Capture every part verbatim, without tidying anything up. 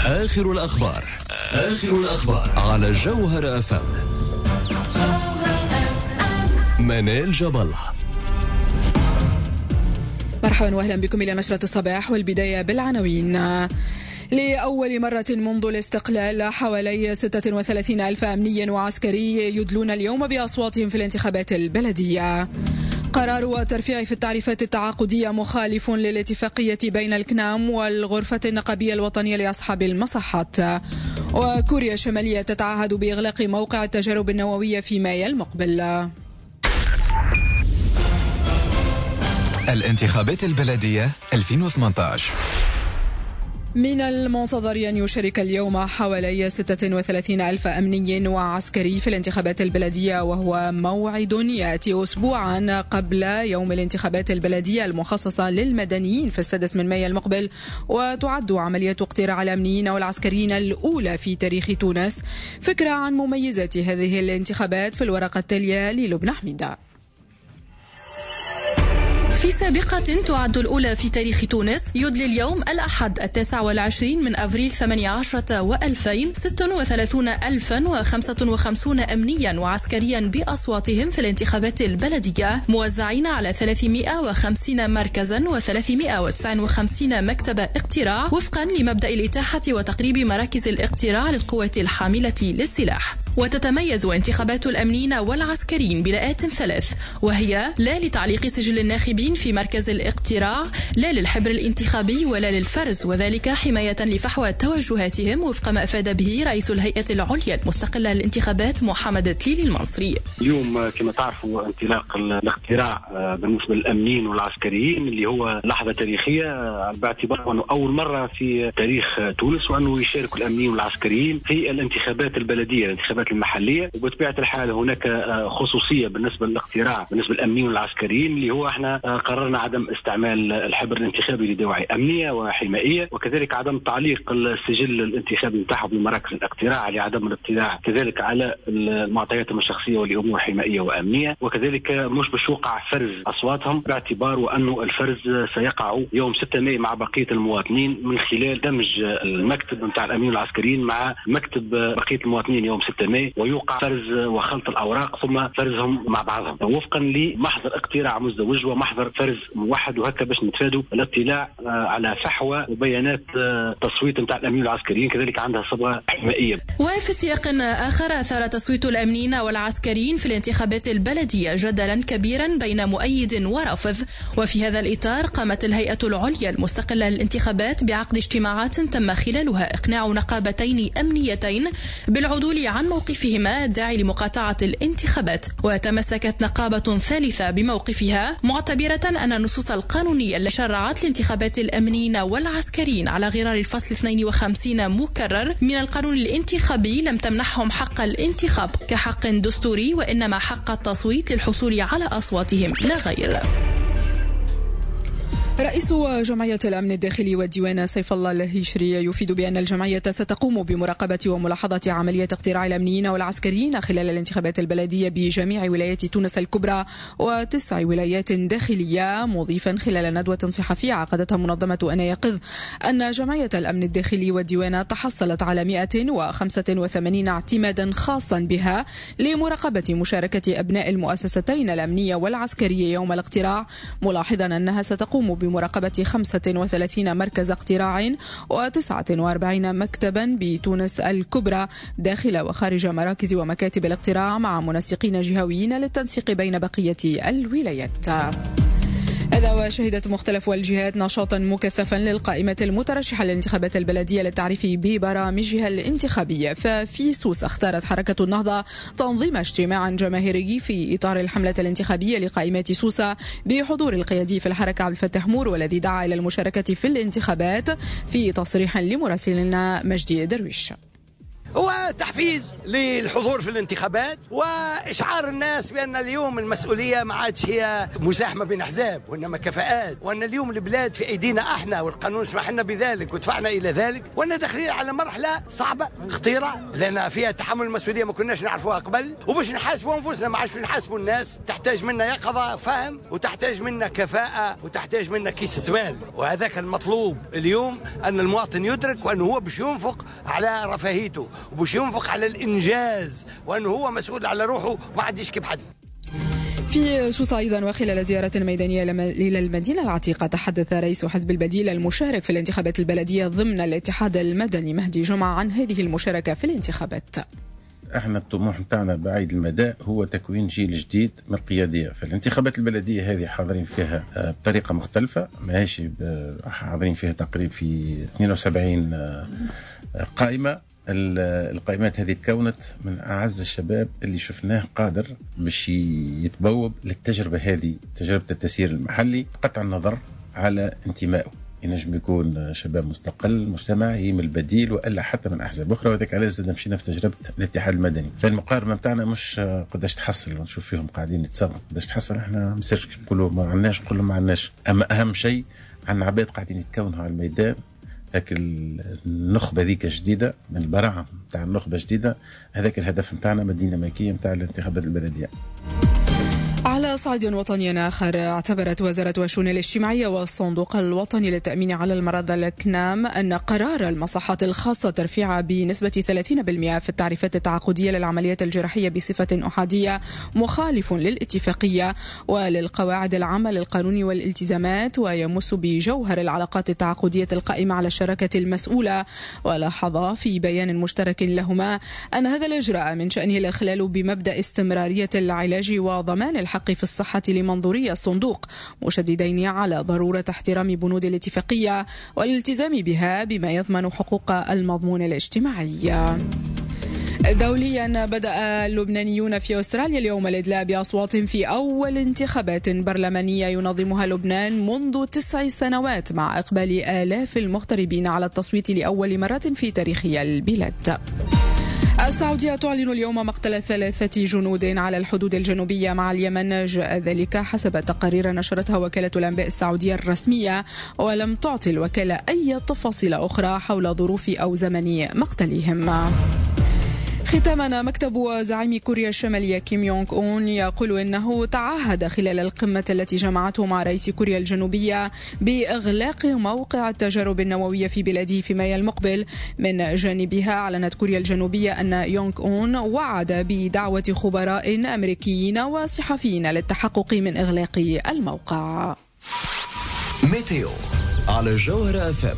آخر الأخبار آخر الأخبار على جوهر أف أم. منال جبل. مرحبا واهلا بكم إلى نشرة الصباح، والبداية بالعناوين. لأول مرة منذ الاستقلال حوالي ستة وثلاثين ألف أمني وعسكري يدلون اليوم بأصواتهم في الانتخابات البلدية. قرار ترفيع في التعريفات التعاقدية مخالف للاتفاقية بين الكنام والغرفة النقابية الوطنية لأصحاب المصحات. وكوريا الشمالية تتعهد بإغلاق موقع التجارب النووية في مايو المقبل. الانتخابات البلدية ألفين وثمانية عشر. من المنتظر أن يشارك اليوم حوالي ستة وثلاثين ألف أمني وعسكري في الانتخابات البلدية، وهو موعد يأتي أسبوعا قبل يوم الانتخابات البلدية المخصصة للمدنيين في السادس من مايو المقبل. وتعد عملية اقتراع الأمنيين والعسكريين الأولى في تاريخ تونس. فكرة عن مميزات هذه الانتخابات في الورقة التالية للبنى حميدة. في سابقة تعد الأولى في تاريخ تونس، يدلي اليوم الأحد التاسع والعشرين من أفريل ثمانية عشر وألفين ستة وثلاثون ألفا وخمسة وخمسين أمنيا وعسكريا بأصواتهم في الانتخابات البلدية، موزعين على ثلاثمائة وخمسين مركزا وثلاثمائة وتسعة وخمسين مكتب اقتراع، وفقا لمبدأ الإتاحة وتقريب مراكز الاقتراع للقوات الحاملة للسلاح. وتتميز انتخابات الأمنيين والعسكريين بلآت ثلاث، وهي: لا لتعليق سجل الناخبين في مركز الاقتراع، لا للحبر الانتخابي، ولا للفرز، وذلك حماية لفحوى توجهاتهم وفق ما أفاد به رئيس الهيئة العليا المستقلة للانتخابات محمد تليلي المنصري. اليوم كما تعرفوا انطلاق الاقتراع بالنسبة للأمنيين والعسكريين، اللي هو لحظة تاريخية باعتبار أنه أول مرة في تاريخ تونس وأنه يشارك الأمنيين والعسكريين في الانتخابات البلدية، الانتخابات المحلية. وبطبيعة الحال هناك خصوصية بالنسبة للاقتراع بالنسبة للأمنيين والعسكريين، اللي هو احنا قررنا عدم استعمال الحبر الانتخابي لدواعي أمنية وحمائية، وكذلك عدم تعليق السجل الانتخابي نتاعه بمراكز الاقتراع لعدم الاطلاع كذلك على المعطيات الشخصية والأمور حمائية وأمنية، وكذلك مش باش يوقع فرز أصواتهم، باعتبار وأنه الفرز سيقع يوم ستة مايو مع بقية المواطنين من خلال دمج المكتب نتاع الأمنيين والعسكريين مع مكتب بقية المواطنين يوم ستة مايو، ويوقع فرز وخلط الأوراق ثم فرزهم مع بعضهم وفقا لمحضر اقتراع مزدوج ومحضر فرز موحد، وهكا باش نتفادوا الاطلاع على فحوى وبيانات تصويت نتاع الأمنيين والعسكريين كذلك عندها صبغة حمائية. وفي سياق آخر، أثار تصويت الأمنيين والعسكريين في الانتخابات البلدية جدلا كبيرا بين مؤيد ورافض. وفي هذا الإطار قامت الهيئة العليا المستقلة للانتخابات بعقد اجتماعات تم خلالها إقناع نقابتين أمنيتين بالعدول عن موقفهما الداعي لمقاطعة الانتخابات. وتمسكت نقابة ثالثة بموقفها، معتبرة أن النصوص القانونية التي شرعت لانتخابات الأمنيين والعسكريين على غرار الفصل اثنين وخمسين مكرر من القانون الانتخابي لم تمنحهم حق الانتخاب كحق دستوري، وإنما حق التصويت للحصول على أصواتهم لا غير. رئيس جمعية الأمن الداخلي والديوان سيف الله الهيشري يفيد بأن الجمعية ستقوم بمراقبة وملاحظة عملية اقتراع الأمنيين والعسكريين خلال الانتخابات البلدية بجميع ولايات تونس الكبرى وتسع ولايات داخلية، مضيفا خلال ندوة صحفية عقدتها منظمة أنا يقظ أن جمعية الأمن الداخلي والديوان تحصلت على مئة وخمسة وثمانين اعتمادا خاصا بها لمراقبة مشاركة أبناء المؤسستين الأمنية والعسكرية يوم الاقتراع، ملاحظا أنها ستقوم بمراقبة خمسة وثلاثين مركز اقتراع وتسعة وأربعين مكتبا بتونس الكبرى داخل وخارج مراكز ومكاتب الاقتراع مع منسقين جهويين للتنسيق بين بقية الولايات. هذا وشهدت مختلف الجهات نشاطا مكثفا للقائمة المترشحة للانتخابات البلدية للتعريف ببرامجها الانتخابية. ففي سوسة اختارت حركة النهضة تنظيم اجتماع جماهيري في إطار الحملة الانتخابية لقائمات سوسة بحضور القيادي في الحركة عبد الفتاح مور، والذي دعا إلى المشاركة في الانتخابات، في تصريح لمراسلنا مجدي درويش. هو تحفيز للحضور في الانتخابات وإشعار الناس بأن اليوم المسؤولية ما عادش هي مزاحمة بين أحزاب وإنما كفاءات، وأن اليوم البلاد في أيدينا احنا والقانون سمح لنا بذلك ودفعنا إلى ذلك، وأن داخلين على مرحلة صعبة خطيرة لأن فيها تحمل المسؤولية ما كناش نعرفوها قبل، وباش نحاسبوا أنفسنا ما عادش نحاسبوا الناس. تحتاج منا يقظة فهم، وتحتاج منا كفاءة، وتحتاج منا كيسة مال، وهذاك المطلوب اليوم أن المواطن يدرك وأنه هو باش ينفق على رفاهيته وباش ينفق على الإنجاز، وأنه هو مسؤول على روحه ما عادش كيف حد. في سوسة أيضا وخلال زيارة ميدانية إلى المدينة العتيقة تحدث رئيس حزب البديل المشارك في الانتخابات البلدية ضمن الاتحاد المدني مهدي جمعة عن هذه المشاركة في الانتخابات. احنا الطموح نتاعنا بعيد المدى هو تكوين جيل جديد من القياديه. فالانتخابات البلديه هذه حاضرين فيها بطريقه مختلفه، ماهيش حاضرين فيها تقريبا في اثنين وسبعين قائمه. القائمات هذه تكونت من أعز الشباب اللي شفناه قادر باش يتبوب للتجربة هذه، تجربة التسيير المحلي، قطع النظر على انتمائه. ينجم يكون شباب مستقل مجتمعي من البديل وإلا حتى من أحزاب أخرى، وذلك على زاد مشينا في تجربة الاتحاد المدني. فالمقارنة متاعنا مش قداش تحصل ونشوف فيهم قاعدين يتسابقوا قداش تحصل، احنا مسيرش نقولوا ما عندناش نقولوا ما عندناش، أما أهم شيء عن عباد قاعدين يتكونوا على الميدان. هاك النخبة ذيك جديدة من البراعة متاع النخبة جديدة، هذاك الهدف متاعنا مدينة ملكية متاع الانتخابات البلدية. على صعيد وطني آخر، اعتبرت وزارة الشؤون الاجتماعية والصندوق الوطني للتأمين على المرضى الأكنام أن قرار المصحات الخاصة ترفيع بنسبة ثلاثين بالمئة في التعريفات التعاقدية للعمليات الجراحية بصفة أحادية مخالف للاتفاقية وللقواعد العامة للقانون والالتزامات، ويمس بجوهر العلاقات التعاقدية القائمة على الشراكة المسؤولة. ولاحظ في بيان مشترك لهما أن هذا الإجراء من شأنه الإخلال بمبدأ استمرارية العلاج وضمان الحق في الصحة لمنظوري الصندوق، مشددين على ضرورة احترام بنود الاتفاقية والالتزام بها بما يضمن حقوق المضمون الاجتماعي. دوليا، بدأ اللبنانيون في أستراليا اليوم الإدلاء بأصوات في أول انتخابات برلمانية ينظمها لبنان منذ تسع سنوات، مع إقبال آلاف المغتربين على التصويت لأول مرة في تاريخ البلاد. السعودية تعلن اليوم مقتل ثلاثة جنود على الحدود الجنوبية مع اليمن، جاء ذلك حسب تقارير نشرتها وكالة الأنباء السعودية الرسمية، ولم تعطي الوكالة أي تفاصيل أخرى حول ظروف أو زمن مقتلهم. ختاما، مكتب زعيم كوريا الشمالية كيم يونغ أون يقول إنه تعهد خلال القمة التي جمعته مع رئيس كوريا الجنوبية بإغلاق موقع التجارب النووية في بلاده في مايو المقبل. من جانبها أعلنت كوريا الجنوبية أن يونغ أون وعد بدعوة خبراء أمريكيين وصحفيين للتحقق من إغلاق الموقع. ميتيو على جوهرة اف ام.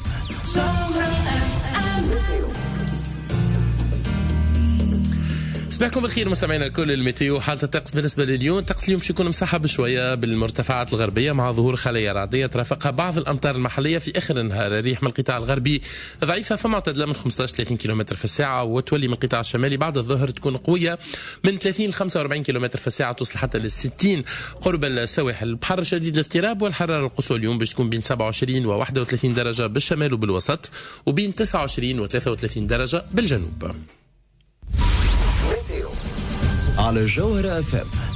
صباحكم بالخير مستمعينا الكل. الميتيو، حالة الطقس بالنسبة لليوم، الطقس اليوم شيكون مسحب شوية بالمرتفعات الغربية مع ظهور خلايا رعدية ترافقها بعض الأمطار المحلية في آخر النهار. الريح من القطاع الغربي ضعيفة فمعتدلة من خمسة عشر ثلاثين كيلومتر في الساعة، وتولي من القطاع الشمالي بعد الظهر تكون قوية من ثلاثين ل خمسة وأربعين كيلومتر في الساعة، توصل حتى لل ستين قرب السواحل. البحر شديد الاضطراب، والحرارة القصوى اليوم باش تكون بين سبعة وعشرين و واحد وثلاثين درجة بالشمال وبالوسط، وبين تسعة وعشرين و ثلاثة وثلاثين درجة بالجنوب. على جوهرة اف ام.